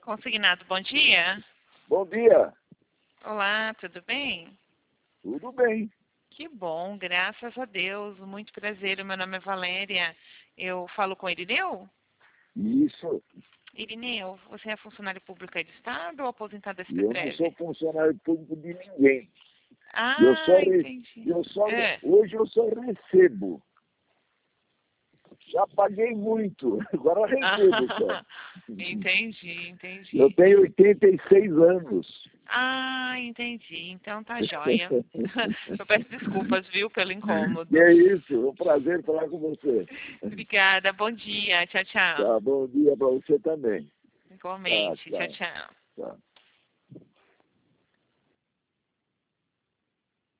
Consignado, bom dia. Bom dia. Olá, tudo bem? Tudo bem. Que bom, graças a Deus. Muito prazer, meu nome é Valéria. Eu falo com Irineu? Isso. Irineu, você é funcionário público aí do Estado ou aposentado da E eu não sou SPTREV? funcionário público de ninguém. Ah, entendi. Hoje eu só recebo. Já paguei muito, agora recebo só. Entendi. Eu tenho 86 anos. Ah, entendi. Então tá joia. Eu peço desculpas, viu, pelo incômodo. Que é isso, é um prazer falar com você. Obrigada, bom dia. Tchau, tchau. Tá, bom dia para você também. Tá, Igualmente. Tchau, tchau. tchau. Tchau.